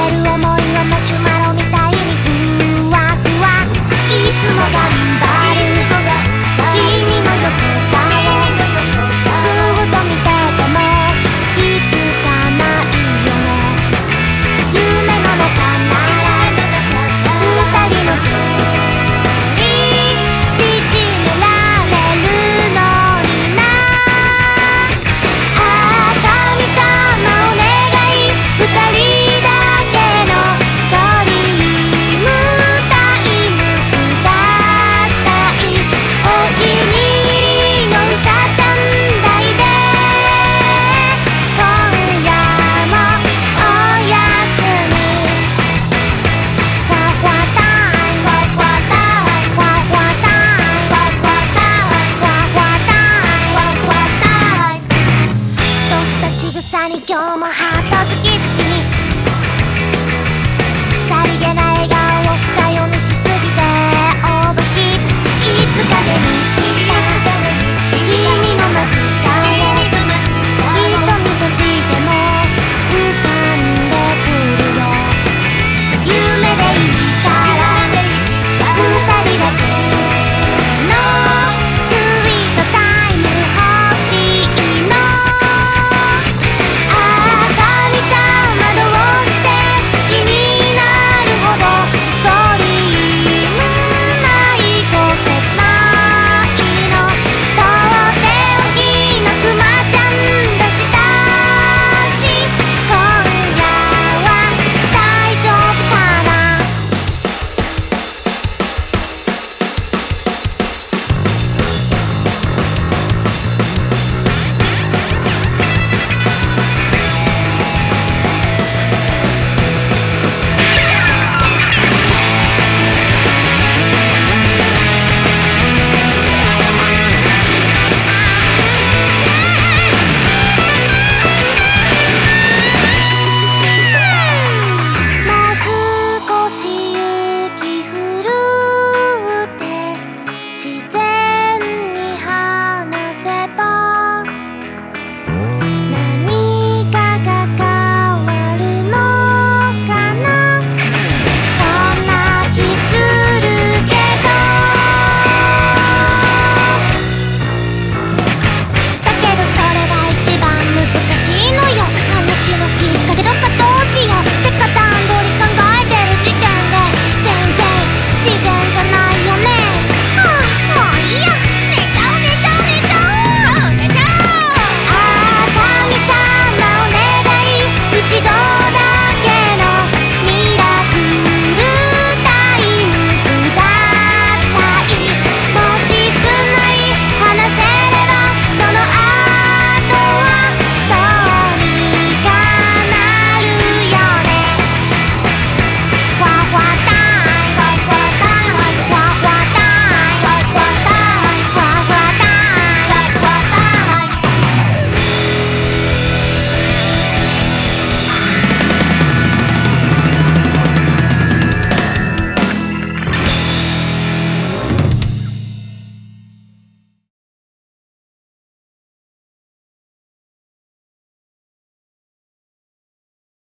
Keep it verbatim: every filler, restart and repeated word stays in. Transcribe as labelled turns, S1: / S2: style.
S1: れる想いはマシュマロみたいにふわふわ。いつも頑張る君の横顔、ずっと見てても気づかないよね。夢の中なら二人の距離縮められるのにな。あー神様お願い、二人だけのドリームタイムください。お気に入りのうさちゃん抱いて今夜もおやすみ。ファファタイム、ファファタイム、ファファタイム、ファファタイム、ファファタイム、ファファタイム。ふとした仕草に今日もハートズキズキ。さりげな笑顔を深読みしすぎてオーバーヒート。いつかでにし